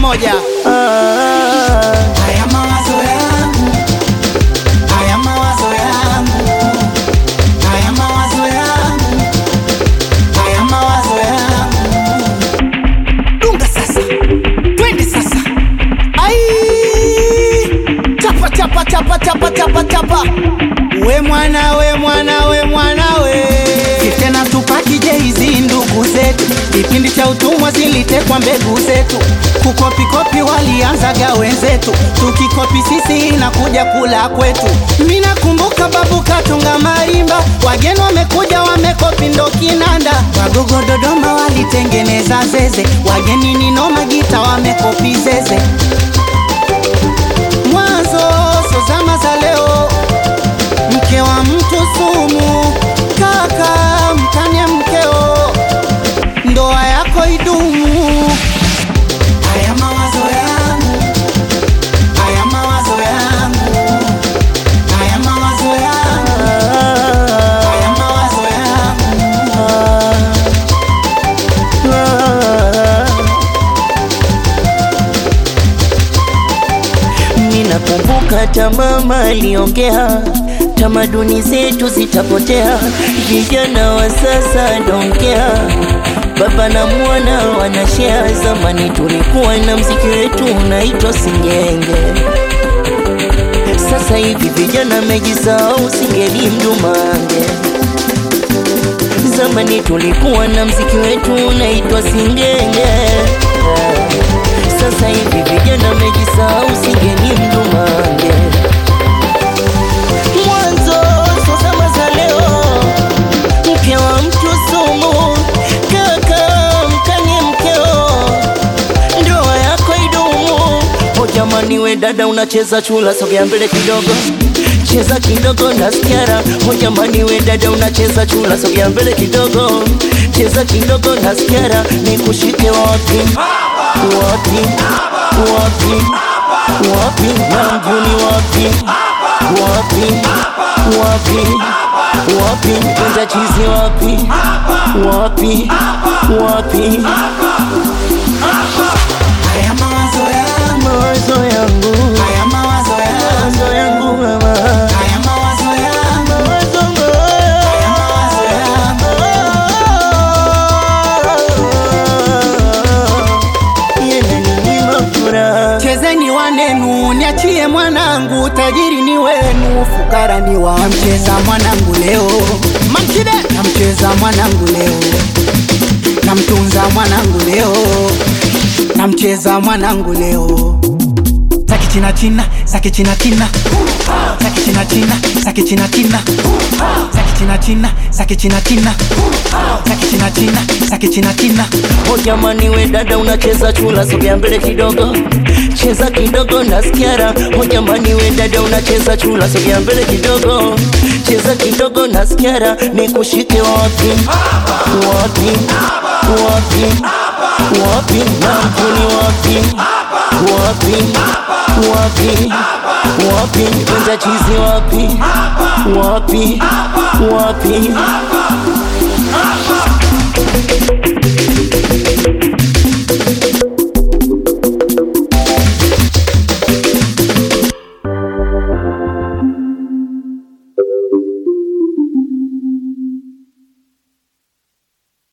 moja. Haya mawazo yangu, haya mawazo yangu, haya mawazo yangu, haya mawazo yangu. Dunga sasa, twende sasa. Ai, chapa chapa chapa chapa chapa chapa. We mwana, we mwana, we mwana we. Tena tupaki hizi ndugu zetu, kipindi cha utumwa zilitekwa mbegu zetu. Kukopi kopi walianzaga wenzetu, tukikopi sisi inakuja kula kwetu. Mimi nakumbuka babu katunga marimba, wageni wamekuja wamekopi ndo kinanda. Wagogo Dodoma walitengeneza zeze, wageni ni noma gita wamekopi zeze. Mwanzo so zama za leo, mke wa mtu sumu, kaka mkanye mkeo, ndoa yako idumu. Haya mawazo yangu, haya mawazo yangu, haya mawazo yangu, haya mawazo yangu. Ninakumbuka hata mama aliongea, tamaduni zetu zitapotea, vijana wa sasa don't care. Baba na mwana wanashare, zamani tulikuwa na mziki wetu unaitwa singenge. Sasa hivi vijana mejisahau, singeli mdumange. Zamani tulikuwa na mziki wetu unaitwa singenge. Sasa hivi vijana mejisahau, singeli mdumange. Mwanzo so zama za leo, mke wa mtu sumu, kaka mkanye mkeo, ndoa yako idumu. O jamani we dada unacheza chula, sogea mbele kidogo, cheza kidogo nasikiara. O jamani we dada unacheza chula, sogea mbele kidogo, cheza kidogo nasikiara. Nikushike wapi wapi wapi wapi, na mjuni wapi wapi wapi wapi, kunja chizi wapi wapi wapi. Haya mawazo yangu, Mawazo yangu, haya mawazo yangu, mawazo yangu mama, haya mawazo yangu, mawazo haya mawazo yangu. yananinyima furaha. Chezeni wanenu, niachie mwanangu, tajiri ni wenu, fukara ni wa. Namcheza mwanangu leo, Mamkide, namcheza mwanangu leo, namtunza mwanangu leo, namcheza mwanangu leo. Saki china china, saki china china, saki china china, saki china china, saki china china, saki china china, saki china china, saki china china. O jamani we dada unacheza chula, sogea mbele kidogo, cheza kidogo nasikiara. O jamani we dada unacheza chula, sogea mbele kidogo, cheza kidogo nasikiara. Nikushike wapi wapi wapi wapi, na mjuni wapi wapi wapi wapi, kunja chizi wapi wapi wapi.